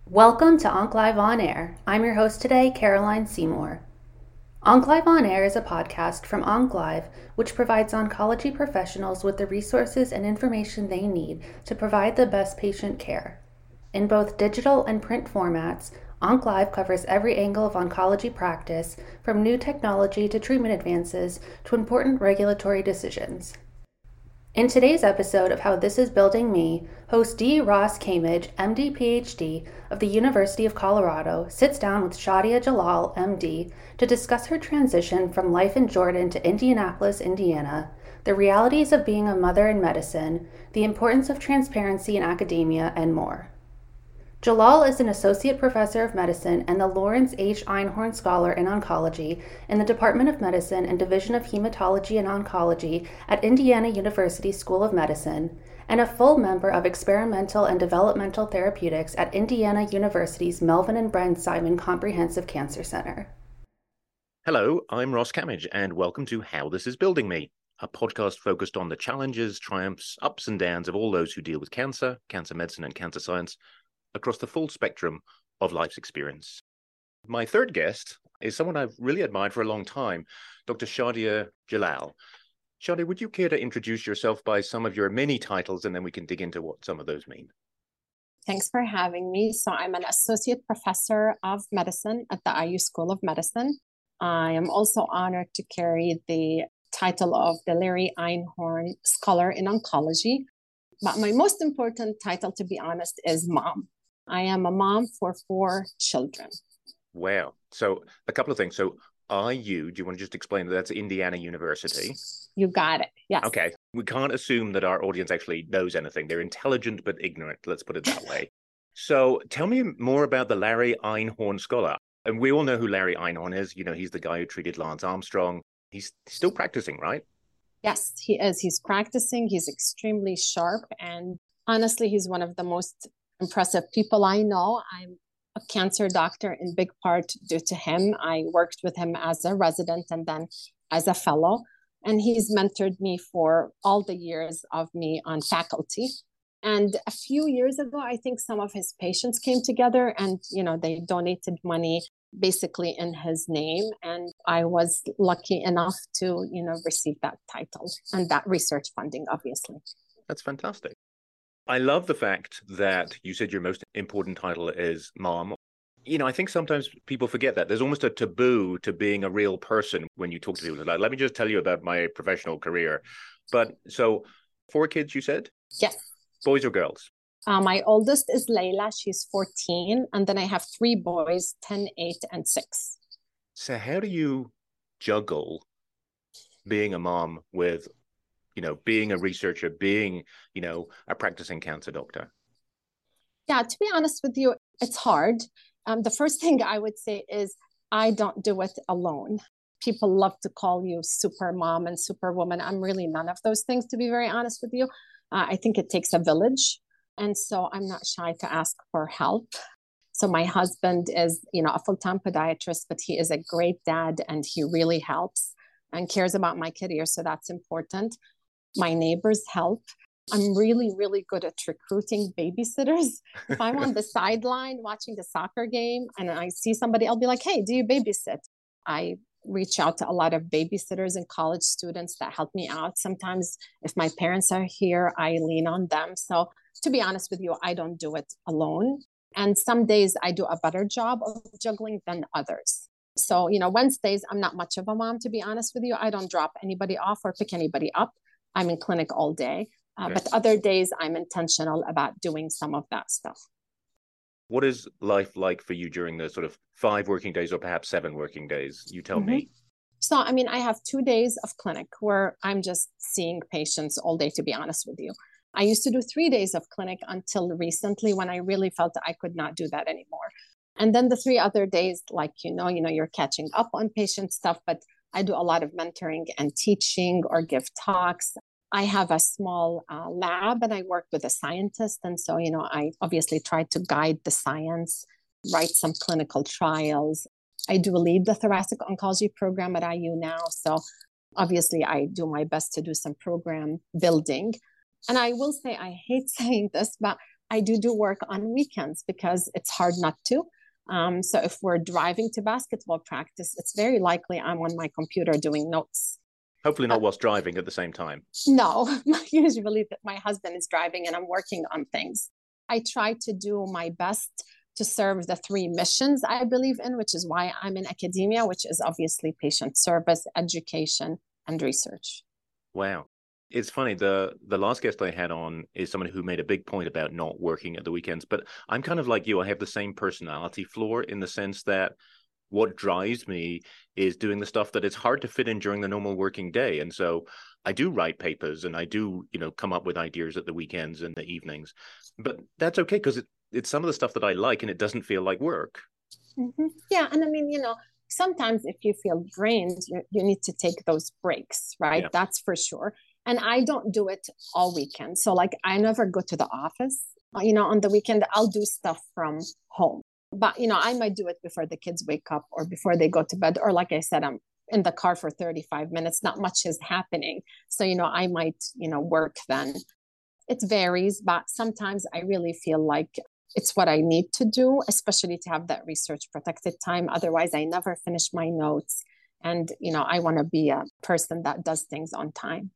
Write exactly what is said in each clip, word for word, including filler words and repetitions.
Welcome to OncLive On Air. I'm your host today, Caroline Seymour. OncLive On Air is a podcast from OncLive, which provides oncology professionals with the resources and information they need to provide the best patient care. In both digital and print formats, OncLive covers every angle of oncology practice, from new technology to treatment advances to important regulatory decisions. In today's episode of How This Is Building Me, host D. Ross Camage, M D P H D of the University of Colorado, sits down with Shadia Jalal, M D, to discuss her transition from life in Jordan to Indianapolis, Indiana, the realities of being a mother in medicine, the importance of transparency in academia, and more. Jalal is an associate professor of medicine and the Lawrence H. Einhorn Scholar in Oncology in the Department of Medicine and Division of Hematology and Oncology at Indiana University School of Medicine, and a full member of Experimental and Developmental Therapeutics at Indiana University's Melvin and Brent Simon Comprehensive Cancer Center. Hello, I'm Ross Camage, and welcome to How This Is Building Me, a podcast focused on the challenges, triumphs, ups and downs of all those who deal with cancer, cancer medicine, and cancer science across the full spectrum of life's experience. My third guest is someone I've really admired for a long time, Doctor Shadia Jalal. Shadia, would you care to introduce yourself by some of your many titles, and then we can dig into what some of those mean? Thanks for having me. So I'm an associate professor of medicine at the I U School of Medicine. I am also honored to carry the title of the Larry Einhorn Scholar in Oncology. But my most important title, to be honest, is mom. I am a mom for four children. Wow. So a couple of things. So I U, do you want to just explain that that's Indiana University? You got it. Yes. Okay. We can't assume that our audience actually knows anything. They're intelligent but ignorant. Let's put it that way. So tell me more about the Larry Einhorn Scholar. And we all know who Larry Einhorn is. You know, he's the guy who treated Lance Armstrong. He's still practicing, right? Yes, he is. He's practicing. He's extremely sharp. And honestly, he's one of the most impressive people I know. I'm a cancer doctor in big part due to him. I worked with him as a resident and then as a fellow. And he's mentored me for all the years of me on faculty. And a few years ago, I think some of his patients came together and, you know, they donated money basically in his name. And I was lucky enough to, you know, receive that title and that research funding, obviously. That's fantastic. I love the fact that you said your most important title is mom. You know, I think sometimes people forget that. There's almost a taboo to being a real person when you talk to people. Like, let me just tell you about my professional career. But so four kids, you said? Yes. Boys or girls? Uh, my oldest is Layla. She's fourteen. And then I have three boys, ten, eight, and six. So how do you juggle being a mom with, you know, being a researcher, being, you know, a practicing cancer doctor? Yeah, to be honest with you, it's hard. Um, the first thing I would say is I don't do it alone. People love to call you super mom and superwoman. I'm really none of those things, to be very honest with you. Uh, I think it takes a village. And so I'm not shy to ask for help. So my husband is, you know, a full-time podiatrist, but he is a great dad and he really helps and cares about my career. So that's important. My neighbors help. I'm really, really good at recruiting babysitters. If I'm on the sideline watching the soccer game and I see somebody, I'll be like, hey, do you babysit? I reach out to a lot of babysitters and college students that help me out. Sometimes if my parents are here, I lean on them. So to be honest with you, I don't do it alone. And some days I do a better job of juggling than others. So, you know, Wednesdays, I'm not much of a mom, to be honest with you. I don't drop anybody off or pick anybody up. I'm in clinic all day. Uh, Yes. But other days, I'm intentional about doing some of that stuff. What is life like for you during the sort of five working days or perhaps seven working days? You tell Mm-hmm. me. So, I mean, I have two days of clinic where I'm just seeing patients all day, to be honest with you. I used to do three days of clinic until recently when I really felt that I could not do that anymore. And then the three other days, like, you know, you know, you're catching up on patient stuff, but I do a lot of mentoring and teaching or give talks. I have a small uh, lab and I work with a scientist. And so, you know, I obviously try to guide the science, write some clinical trials. I do lead the thoracic oncology program at I U now. So obviously I do my best to do some program building. And I will say, I hate saying this, but I do do work on weekends because it's hard not to. Um, so if we're driving to basketball practice, it's very likely I'm on my computer doing notes. Hopefully not Uh, whilst driving at the same time. no, usually my husband is driving and I'm working on things. I try to do my best to serve the three missions I believe in, which is why I'm in academia, which is obviously patient service, education, and research. Wow. It's funny, the the last guest I had on is someone who made a big point about not working at the weekends, but I'm kind of like you. I have the same personality flaw in the sense that what drives me is doing the stuff that it's hard to fit in during the normal working day. And so I do write papers and I do, you know, come up with ideas at the weekends and the evenings, but that's okay because it, it's some of the stuff that I like and it doesn't feel like work. Mm-hmm. Yeah. And I mean, you know, sometimes if you feel drained, you, you need to take those breaks, right? Yeah. That's for sure. And I don't do it all weekend. So like I never go to the office, you know, on the weekend, I'll do stuff from home. But, you know, I might do it before the kids wake up or before they go to bed. Or like I said, I'm in the car for thirty-five minutes. Not much is happening. So, you know, I might, you know, work then. It varies, but sometimes I really feel like it's what I need to do, especially to have that research protected time. Otherwise, I never finish my notes. And, you know, I want to be a person that does things on time.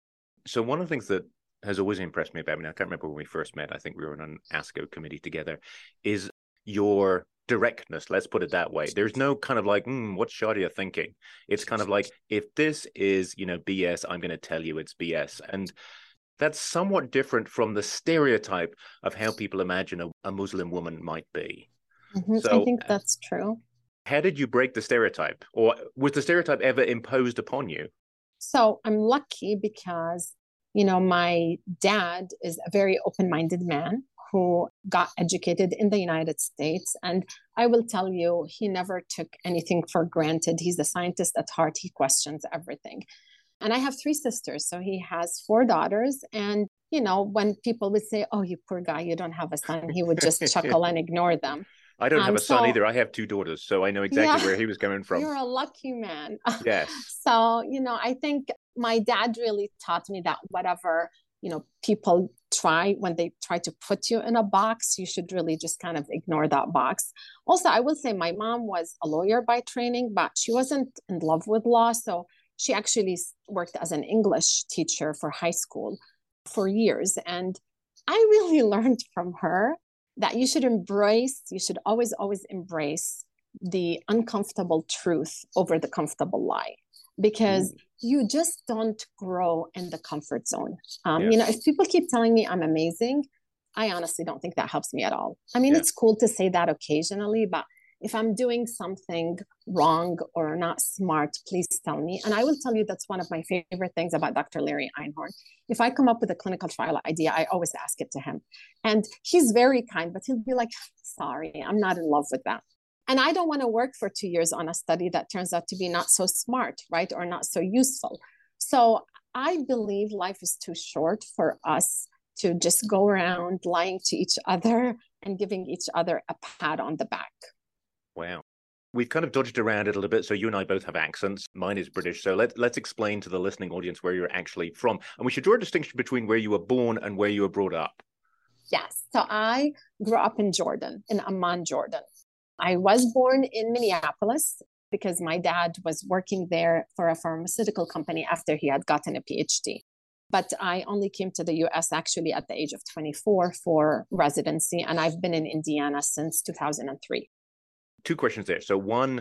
So one of the things that has always impressed me about me, I can't remember when we first met, I think we were on an ASCO committee together, is your directness, let's put it that way. There's no kind of like, mm, what's Shadia thinking? It's kind of like, if this is, you know, B S, I'm going to tell you it's B S. And that's somewhat different from the stereotype of how people imagine a, a Muslim woman might be. Mm-hmm. So I think that's true. How did you break the stereotype? Or was the stereotype ever imposed upon you? So I'm lucky because, you know, my dad is a very open-minded man who got educated in the United States. And I will tell you, he never took anything for granted. He's a scientist at heart. He questions everything. And I have three sisters. So he has four daughters. And, you know, when people would say, oh, you poor guy, you don't have a son, he would just chuckle and ignore them. I don't um, have a son so, either. I have two daughters. So I know exactly yeah, where he was coming from. You're a lucky man. Yes. So, you know, I think my dad really taught me that whatever, you know, people try when they try to put you in a box, you should really just kind of ignore that box. Also, I would say my mom was a lawyer by training, but she wasn't in love with law. So she actually worked as an English teacher for high school for years. And I really learned from her that you should embrace, you should always, always embrace the uncomfortable truth over the comfortable lie, because Ooh. you just don't grow in the comfort zone. Um, yeah. You know, if people keep telling me I'm amazing, I honestly don't think that helps me at all. I mean, yeah. it's cool to say that occasionally, but if I'm doing something wrong or not smart, please tell me. And I will tell you that's one of my favorite things about Doctor Larry Einhorn. If I come up with a clinical trial idea, I always ask it to him. And he's very kind, but he'll be like, sorry, I'm not in love with that. And I don't want to work for two years on a study that turns out to be not so smart, right? Or not so useful. So I believe life is too short for us to just go around lying to each other and giving each other a pat on the back. Wow. We've kind of dodged around it a little bit. So you and I both have accents. Mine is British. So let, let's explain to the listening audience where you're actually from. And we should draw a distinction between where you were born and where you were brought up. Yes. So I grew up in Jordan, in Amman, Jordan. I was born in Minneapolis because my dad was working there for a pharmaceutical company after he had gotten a P H D. But I only came to the U S actually at the age of twenty-four for residency. And I've been in Indiana since two thousand three. Two questions there. So one,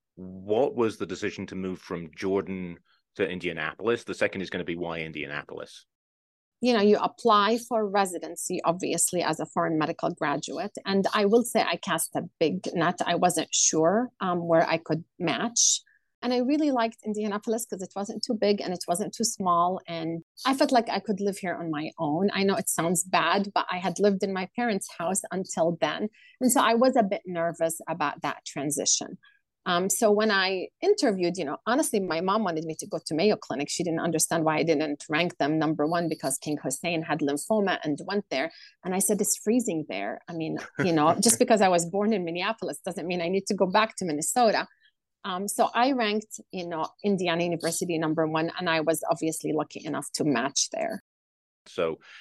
what was the decision to move from Jordan to Indianapolis? The second is going to be why Indianapolis? You know, you apply for residency, obviously, as a foreign medical graduate. And I will say I cast a big net. I wasn't sure um, where I could match. And I really liked Indianapolis because it wasn't too big and it wasn't too small. And I felt like I could live here on my own. I know it sounds bad, but I had lived in my parents' house until then. And so I was a bit nervous about that transition. Um, so when I interviewed, you know, honestly, my mom wanted me to go to Mayo Clinic. She didn't understand why I didn't rank them number one because King Hussein had lymphoma and went there. And I said, it's freezing there. I mean, you know, just because I was born in Minneapolis doesn't mean I need to go back to Minnesota. Um, so I ranked, you know, Indiana University number one, and I was obviously lucky enough to match there. So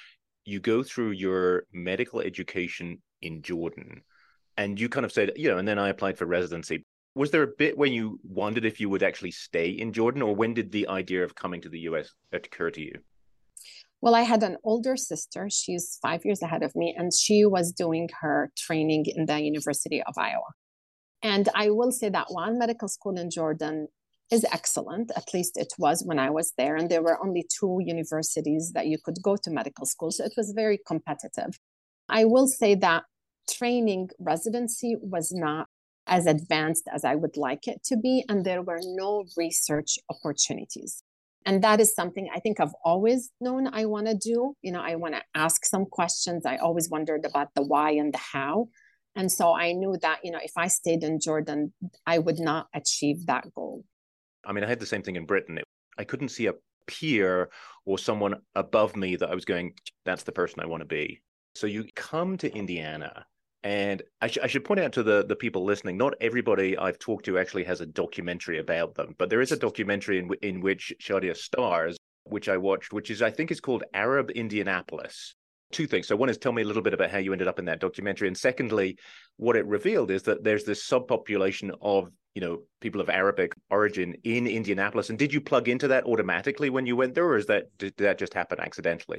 you go through your medical education in Jordan, and you kind of said, you know, and then I applied for residency. Was there a bit when you wondered if you would actually stay in Jordan, or when did the idea of coming to the U S occur to you? Well, I had an older sister. She's five years ahead of me, and she was doing her training in the University of Iowa. And I will say that one medical school in Jordan is excellent. At least it was when I was there. And there were only two universities that you could go to medical school. So it was very competitive. I will say that training residency was not as advanced as I would like it to be. And there were no research opportunities. And that is something I think I've always known I want to do. You know, I want to ask some questions. I always wondered about the why and the how. And so I knew that, you know, if I stayed in Jordan, I would not achieve that goal. I mean, I had the same thing in Britain. I couldn't see a peer or someone above me that I was going, that's the person I want to be. So you come to Indiana, and I, sh- I should point out to the, the people listening, not everybody I've talked to actually has a documentary about them, but there is a documentary in, w- in which Shadia stars, which I watched, which is, I think is called Arab Indianapolis. Two things. So one is, tell me a little bit about how you ended up in that documentary. And secondly, what it revealed is that there's this subpopulation of, you know, people of Arabic origin in Indianapolis. And did you plug into that automatically when you went there, or is that, did that just happen accidentally?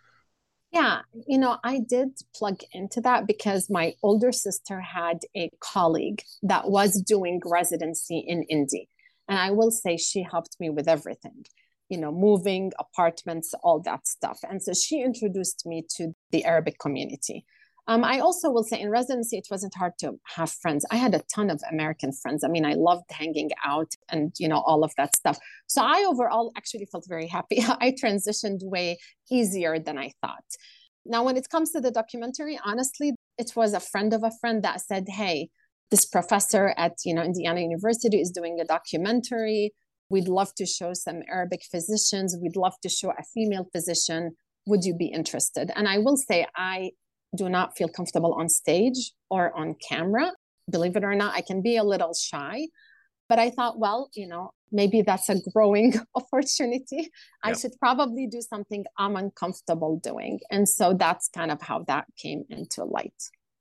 Yeah, you know, I did plug into that because my older sister had a colleague that was doing residency in Indy. And I will say she helped me with everything, you know, moving, apartments, all that stuff. And so she introduced me to the Arabic community. Um, I also will say in residency, it wasn't hard to have friends. I had a ton of American friends. I mean, I loved hanging out and, you know, all of that stuff. So I overall actually felt very happy. I transitioned way easier than I thought. Now, when it comes to the documentary, honestly, it was a friend of a friend that said, hey, this professor at, you know, Indiana University is doing a documentary. We'd love to show some Arabic physicians. We'd love to show a female physician. Would you be interested? And I will say, I do not feel comfortable on stage or on camera. Believe it or not, I can be a little shy. But I thought, well, you know, maybe that's a growing opportunity. Yeah. I should probably do something I'm uncomfortable doing. And so that's kind of how that came into light.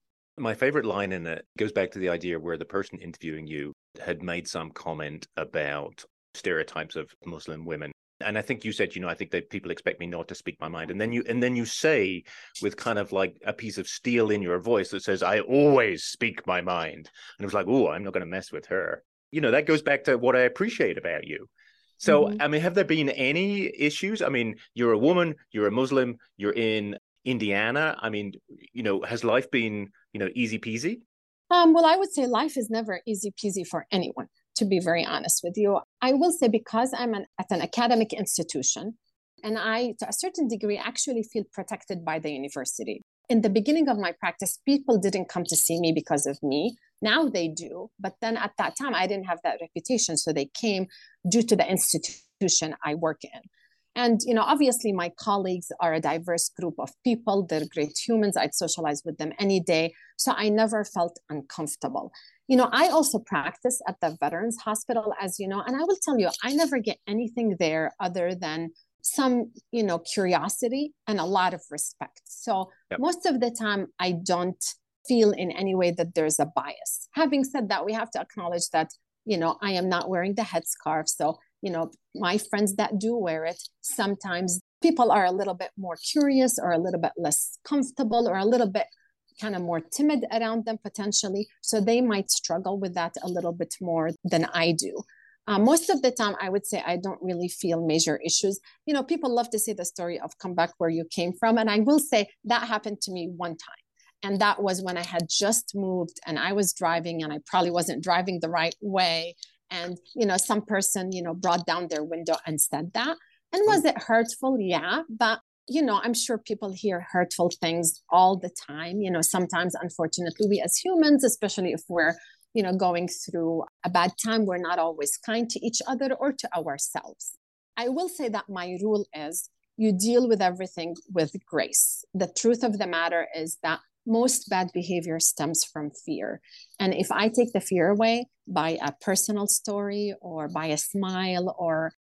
My favorite line in it goes back to the idea where the person interviewing you had made some comment about stereotypes of Muslim women. And I think you said, you know, I think that people expect me not to speak my mind. And then you and then you say with kind of like a piece of steel in your voice that says, I always speak my mind. And it was like, oh, I'm not going to mess with her. You know, that goes back to what I appreciate about you. So, mm-hmm. I mean, have there been any issues? I mean, you're a woman, you're a Muslim, you're in Indiana. I mean, you know, has life been, you know, easy peasy? Um, well, I would say life is never easy peasy for anyone, to be very honest with you. I will say because I'm an, at an academic institution, and I, to a certain degree, actually feel protected by the university. In the beginning of my practice, people didn't come to see me because of me. Now they do. But then at that time, I didn't have that reputation. So they came due to the institution I work in. And, you know, obviously my colleagues are a diverse group of people. They're great humans. I'd socialize with them any day. So I never felt uncomfortable. You know, I also practice at the Veterans Hospital, as you know, and I will tell you, I never get anything there other than some, you know, curiosity and a lot of respect. So yep. Most of the time, I don't feel in any way that there's a bias. Having said that, we have to acknowledge that, you know, I am not wearing the headscarf. So, you know, my friends that do wear it, sometimes people are a little bit more curious or a little bit less comfortable or a little bit kind of more timid around them potentially. So they might struggle with that a little bit more than I do. Uh, most of the time, I would say I don't really feel major issues. You know, people love to say the story of come back where you came from. And I will say that happened to me one time. And that was when I had just moved and I was driving and I probably wasn't driving the right way. And, you know, some person, you know, brought down their window and said that. And was it hurtful? Yeah. But, you know, I'm sure people hear hurtful things all the time. You know, sometimes, unfortunately, we as humans, especially if we're, you know, going through a bad time, we're not always kind to each other or to ourselves. I will say that my rule is you deal with everything with grace. The truth of the matter is that most bad behavior stems from fear. And if I take the fear away by a personal story or by a smile or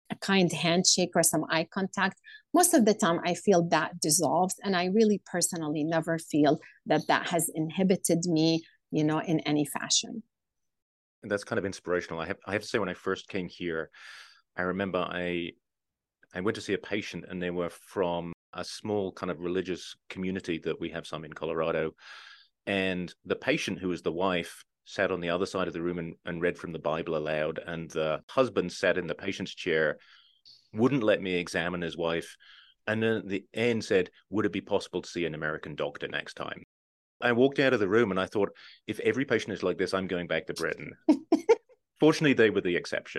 a kind handshake or some eye contact, most of the time I feel that dissolves. And I really personally never feel that that has inhibited me, you know, in any fashion. And that's kind of inspirational. I have, I have to say, when I first came here, I remember I, I went to see a patient, and they were from a small kind of religious community that we have some in Colorado. And the patient, who was the wife, sat on the other side of the room and, and read from the Bible aloud. And the husband sat in the patient's chair, wouldn't let me examine his wife. And then at the end said, would it be possible to see an American doctor next time? I walked out of the room and I thought, if every patient is like this, I'm going back to Britain. Fortunately, they were the exception.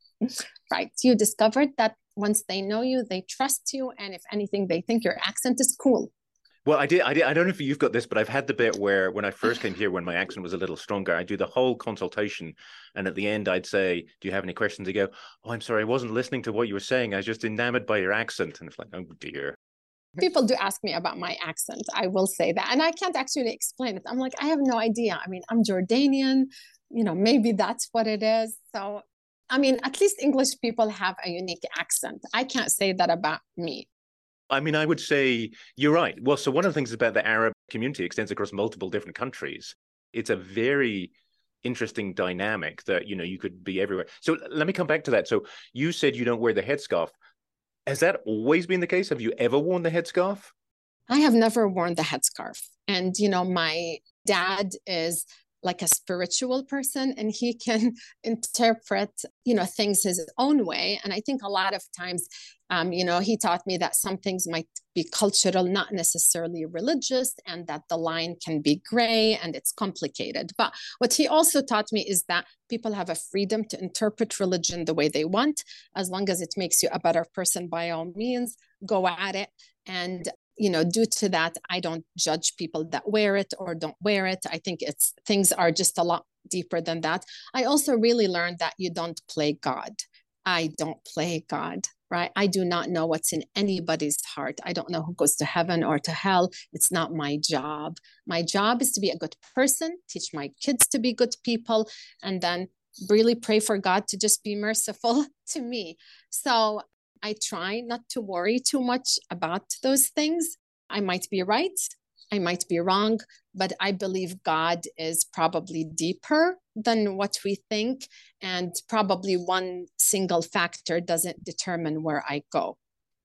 Right. You discovered that once they know you, they trust you. And if anything, they think your accent is cool. Well, I did, I did. I don't know if you've got this, but I've had the bit where when I first came here, when my accent was a little stronger, I do the whole consultation. And at the end, I'd say, do you have any questions? They go, oh, I'm sorry, I wasn't listening to what you were saying. I was just enamored by your accent. And it's like, oh, dear. People do ask me about my accent. I will say that. And I can't actually explain it. I'm like, I have no idea. I mean, I'm Jordanian. You know, maybe that's what it is. So, I mean, at least English people have a unique accent. I can't say that about me. I mean, I would say you're right. Well, so one of the things about the Arab community extends across multiple different countries. It's a very interesting dynamic that, you know, you could be everywhere. So let me come back to that. So you said you don't wear the headscarf. Has that always been the case? Have you ever worn the headscarf? I have never worn the headscarf. And, you know, my dad is like a spiritual person, and he can interpret, you know, things his own way. And I think a lot of times, um, you know, he taught me that some things might be cultural, not necessarily religious, and that the line can be gray and it's complicated. But what he also taught me is that people have a freedom to interpret religion the way they want, as long as it makes you a better person. By all means, go at it. And you know, due to that, I don't judge people that wear it or don't wear it. I think it's things are just a lot deeper than that. I also really learned that you don't play God. I don't play God, right? I do not know what's in anybody's heart. I don't know who goes to heaven or to hell. It's not my job. My job is to be a good person, teach my kids to be good people, and then really pray for God to just be merciful to me. So I try not to worry too much about those things. I might be right, I might be wrong, but I believe God is probably deeper than what we think. And probably one single factor doesn't determine where I go.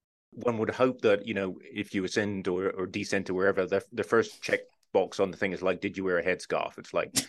One would hope that, you know, if you ascend or, or descend to wherever, the, the first check box on the thing is like, did you wear a headscarf? It's like...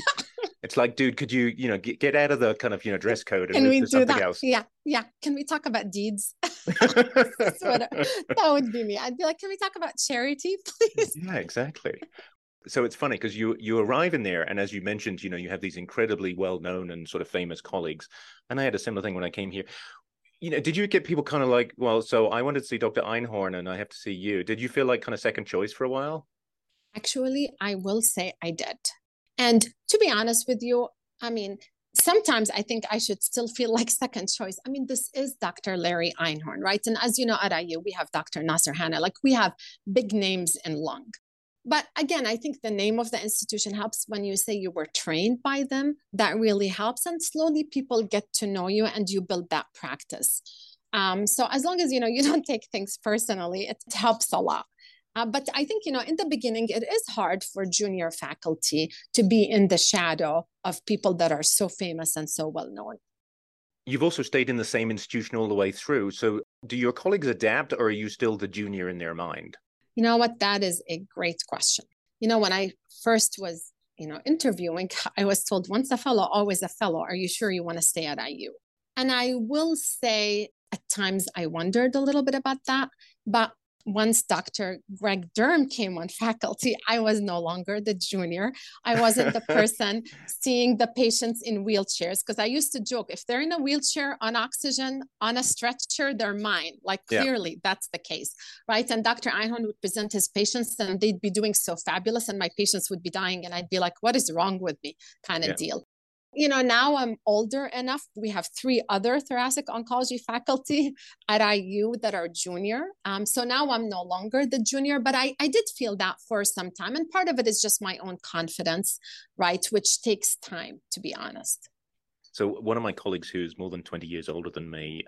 It's like, dude, could you, you know, get, get out of the kind of, you know, dress code and Can move we to do something that? else? Yeah, yeah. Can we talk about deeds? That's what, that would be me. I'd be like, can we talk about charity, please? Yeah, exactly. So it's funny because you you arrive in there, and as you mentioned, you know, you have these incredibly well-known and sort of famous colleagues. And I had a similar thing when I came here. You know, did you get people kind of like, well, so I wanted to see Doctor Einhorn and I have to see you. Did you feel like kind of second choice for a while? Actually, I will say I did. And to be honest with you, I mean, sometimes I think I should still feel like second choice. I mean, this is Doctor Larry Einhorn, right? And as you know, at I U, we have Doctor Nasser Hanna. Like, we have big names in lung. But again, I think the name of the institution helps. When you say you were trained by them, that really helps. And slowly people get to know you and you build that practice. Um, so as long as, you know, you don't take things personally, it helps a lot. Uh, but I think, you know, in the beginning, it is hard for junior faculty to be in the shadow of people that are so famous and so well known. You've also stayed in the same institution all the way through. So do your colleagues adapt, or are you still the junior in their mind? You know what? That is a great question. You know, when I first was, you know, interviewing, I was told, once a fellow, always a fellow. Are you sure you want to stay at I U? And I will say at times I wondered a little bit about that. But once Doctor Greg Durham came on faculty, I was no longer the junior. I wasn't the person seeing the patients in wheelchairs, because I used to joke, if they're in a wheelchair, on oxygen, on a stretcher, they're mine. Like, clearly, yeah. That's the case, right? And Doctor Einhorn would present his patients and they'd be doing so fabulous, and my patients would be dying. And I'd be like, what is wrong with me, kind of yeah. deal. You know, now I'm older enough. We have three other thoracic oncology faculty at I U that are junior. Um, so now I'm no longer the junior, but I, I did feel that for some time. And part of it is just my own confidence, right? Which takes time, to be honest. So one of my colleagues who's more than twenty years older than me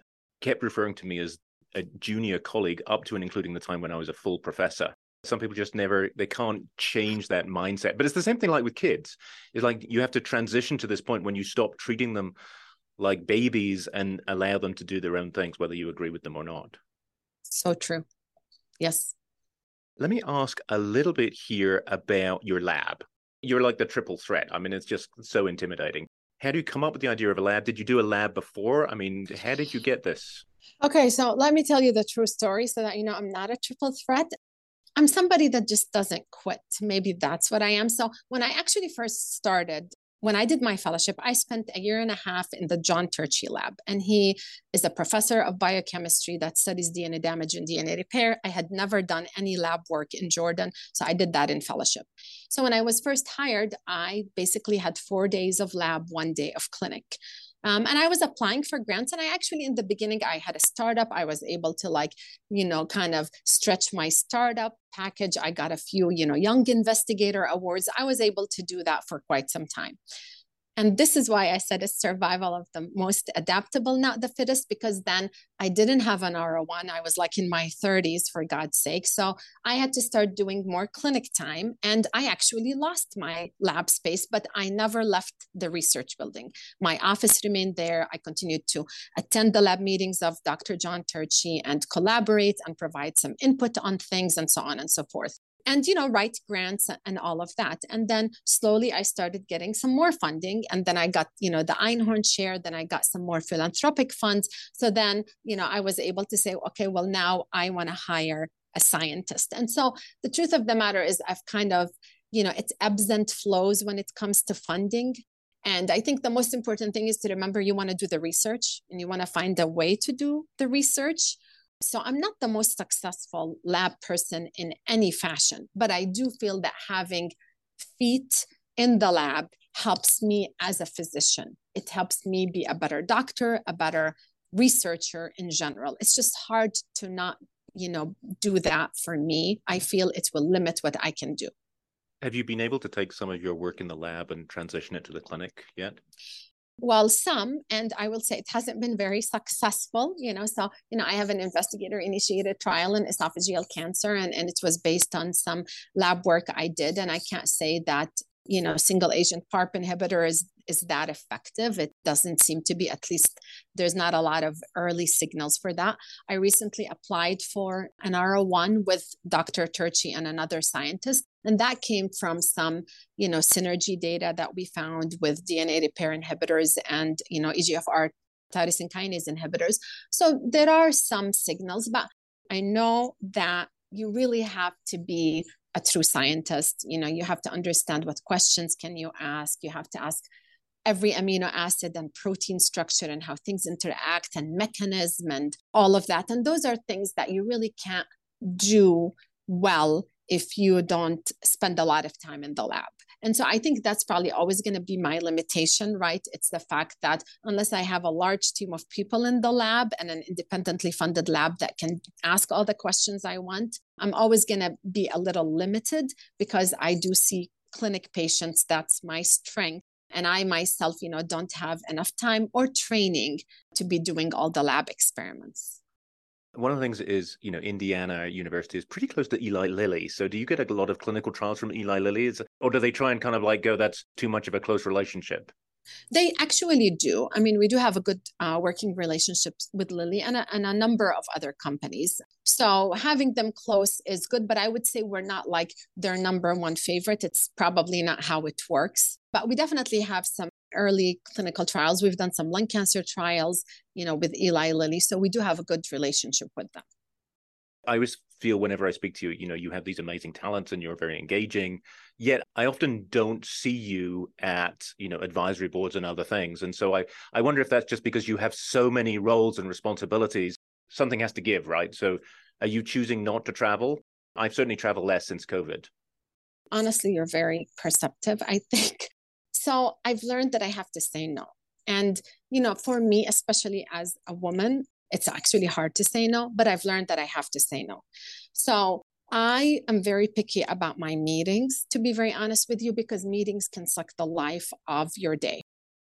kept referring to me as a junior colleague up to and including the time when I was a full professor. Some people just never, they can't change that mindset. But it's the same thing like with kids. It's like you have to transition to this point when you stop treating them like babies and allow them to do their own things, whether you agree with them or not. So true. Yes. Let me ask a little bit here about your lab. You're like the triple threat. I mean, it's just so intimidating. How do you come up with the idea of a lab? Did you do a lab before? I mean, how did you get this? Okay, so let me tell you the true story so that you know I'm not a triple threat. I'm somebody that just doesn't quit. Maybe that's what I am. So when I actually first started, when I did my fellowship, I spent a year and a half in the John Turchi lab. And he is a professor of biochemistry that studies D N A damage and D N A repair. I had never done any lab work in Jordan, so I did that in fellowship. So when I was first hired, I basically had four days of lab, one day of clinic. Um, and I was applying for grants. And I actually, in the beginning, I had a startup. I was able to like, you know, kind of stretch my startup package. I got a few, you know, Young Investigator Awards. I was able to do that for quite some time. And this is why I said it's survival of the most adaptable, not the fittest, because then I didn't have an R O one. I was like in my thirties, for God's sake. So I had to start doing more clinic time. And I actually lost my lab space, but I never left the research building. My office remained there. I continued to attend the lab meetings of Doctor John Turchi and collaborate and provide some input on things and so on and so forth. And, you know, write grants and all of that. And then slowly I started getting some more funding. And then I got, you know, the Einhorn share. Then I got some more philanthropic funds. So then, you know, I was able to say, okay, well, now I want to hire a scientist. And so the truth of the matter is I've kind of, you know, it's ebbs and flows when it comes to funding. And I think the most important thing is to remember you want to do the research and you want to find a way to do the research. So I'm not the most successful lab person in any fashion, but I do feel that having feet in the lab helps me as a physician. It helps me be a better doctor, a better researcher in general. It's just hard to not, you know, do that for me. I feel it will limit what I can do. Have you been able to take some of your work in the lab and transition it to the clinic yet? Well, some, and I will say it hasn't been very successful, you know, so, you know, I have an investigator-initiated trial in esophageal cancer, and, and it was based on some lab work I did, and I can't say that, you know, single-agent PARP inhibitor is, is that effective. It doesn't seem to be, at least there's not a lot of early signals for that. I recently applied for an R O one with Doctor Turchi and another scientist, and that came from some, you know, synergy data that we found with D N A repair inhibitors and, you know, E G F R tyrosine kinase inhibitors. So there are some signals, but I know that you really have to be a true scientist. You know, you have to understand what questions can you ask. You have to ask every amino acid and protein structure and how things interact and mechanism and all of that. And those are things that you really can't do well if you don't spend a lot of time in the lab. And so I think that's probably always going to be my limitation, right? It's the fact that unless I have a large team of people in the lab and an independently funded lab that can ask all the questions I want, I'm always going to be a little limited because I do see clinic patients. That's my strength. And I myself, you know, don't have enough time or training to be doing all the lab experiments. One of the things is, you know, Indiana University is pretty close to Eli Lilly. So do you get a lot of clinical trials from Eli Lilly? Or do they try and kind of like go, that's too much of a close relationship? They actually do. I mean, we do have a good uh, working relationship with Lilly and a, and a number of other companies. So having them close is good, but I would say we're not like their number one favorite. It's probably not how it works. But we definitely have some early clinical trials. We've done some lung cancer trials, you know, with Eli Lilly. So we do have a good relationship with them. I always feel whenever I speak to you, you know, you have these amazing talents and you're very engaging, yet I often don't see you at, you know, advisory boards and other things. And so I, I wonder if that's just because you have so many roles and responsibilities, something has to give, right? So are you choosing not to travel? I've certainly traveled less since COVID. Honestly, you're very perceptive, I think. So I've learned that I have to say no. And, you know, for me, especially as a woman, it's actually hard to say no, but I've learned that I have to say no. So I am very picky about my meetings, to be very honest with you, because meetings can suck the life of your day.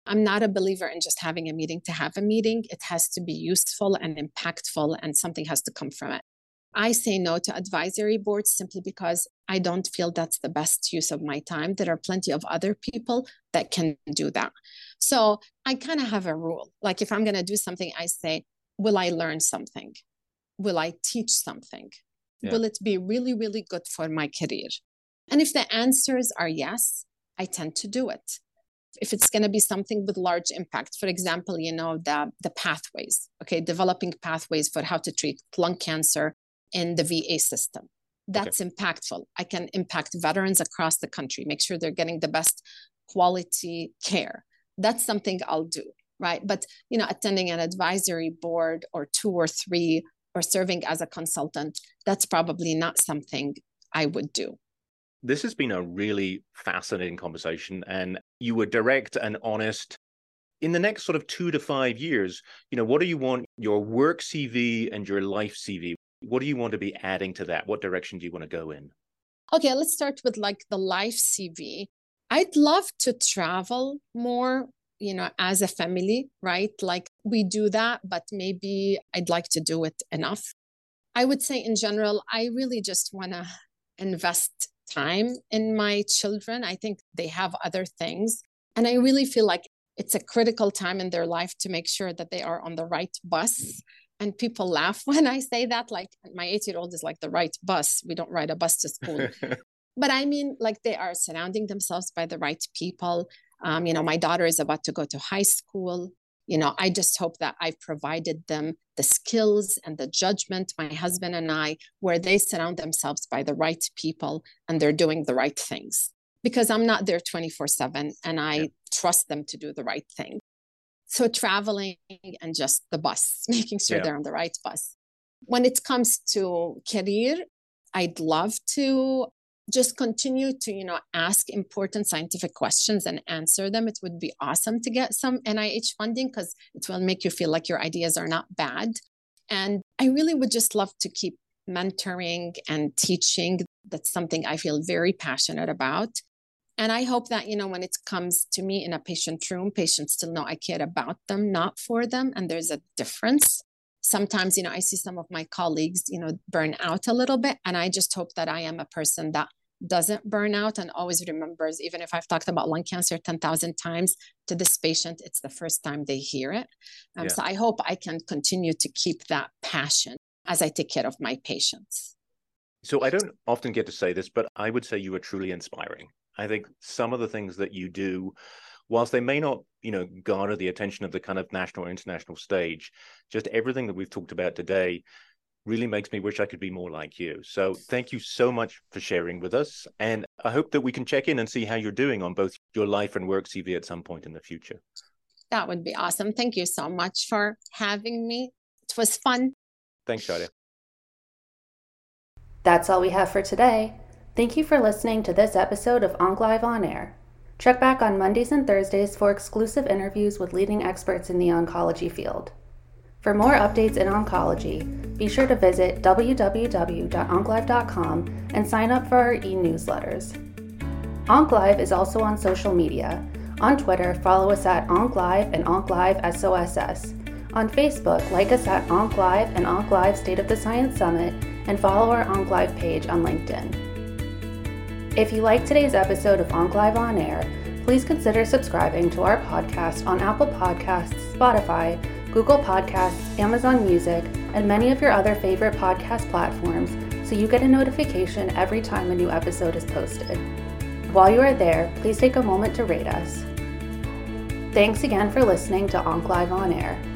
I'm not a believer in just having a meeting to have a meeting. It has to be useful and impactful, and something has to come from it. I say no to advisory boards simply because I don't feel that's the best use of my time. There are plenty of other people that can do that. So I kind of have a rule. Like if I'm going to do something, I say, will I learn something? Will I teach something? Yeah. Will it be really, really good for my career? And if the answers are yes, I tend to do it. If it's going to be something with large impact, for example, you know, the, the pathways, okay, developing pathways for how to treat lung cancer in the V A system. That's okay. Impactful. I can impact veterans across the country, make sure they're getting the best quality care. That's something I'll do, right? But, you know, attending an advisory board or two or three or serving as a consultant, that's probably not something I would do. This has been a really fascinating conversation, and you were direct and honest. In the next sort of two to five years, you know, what do you want your work C V and your life C V? What do you want to be adding to that? What direction do you want to go in? Okay, let's start with like the life C V. I'd love to travel more, you know, as a family, right? Like we do that, but maybe I'd like to do it enough. I would say in general, I really just want to invest time in my children. I think they have other things. And I really feel like it's a critical time in their life to make sure that they are on the right bus. And people laugh when I say that, like my eight-year-old is like the right bus. We don't ride a bus to school. But I mean, like they are surrounding themselves by the right people. Um, you know, my daughter is about to go to high school. You know, I just hope that I've provided them the skills and the judgment, my husband and I, where they surround themselves by the right people and they're doing the right things. Because I'm not there twenty-four seven and I yeah. trust them to do the right thing. So traveling and just the bus, making sure yeah. they're on the right bus. When it comes to career, I'd love to just continue to, you know, ask important scientific questions and answer them. It would be awesome to get some N I H funding because it will make you feel like your ideas are not bad. And I really would just love to keep mentoring and teaching. That's something I feel very passionate about. And I hope that, you know, when it comes to me in a patient room, patients still know I care about them, not for them. And there's a difference. Sometimes, you know, I see some of my colleagues, you know, burn out a little bit. And I just hope that I am a person that doesn't burn out and always remembers, even if I've talked about lung cancer ten thousand times to this patient, it's the first time they hear it. Um, yeah. So I hope I can continue to keep that passion as I take care of my patients. So I don't often get to say this, but I would say you are truly inspiring. I think some of the things that you do, whilst they may not, you know, garner the attention of the kind of national or international stage, just everything that we've talked about today really makes me wish I could be more like you. So thank you so much for sharing with us. And I hope that we can check in and see how you're doing on both your life and work C V at some point in the future. That would be awesome. Thank you so much for having me. It was fun. Thanks, Shadia. That's all we have for today. Thank you for listening to this episode of OncLive On Air. Check back on Mondays and Thursdays for exclusive interviews with leading experts in the oncology field. For more updates in oncology, be sure to visit w w w dot onclive dot com and sign up for our e-newsletters. OncLive is also on social media. On Twitter, follow us at OncLive and OncLiveSOSS. On Facebook, like us at OncLive and OncLive State of the Science Summit, and follow our OncLive page on LinkedIn. If you liked today's episode of OncLive On Air, please consider subscribing to our podcast on Apple Podcasts, Spotify, Google Podcasts, Amazon Music, and many of your other favorite podcast platforms so you get a notification every time a new episode is posted. While you are there, please take a moment to rate us. Thanks again for listening to OncLive On Air.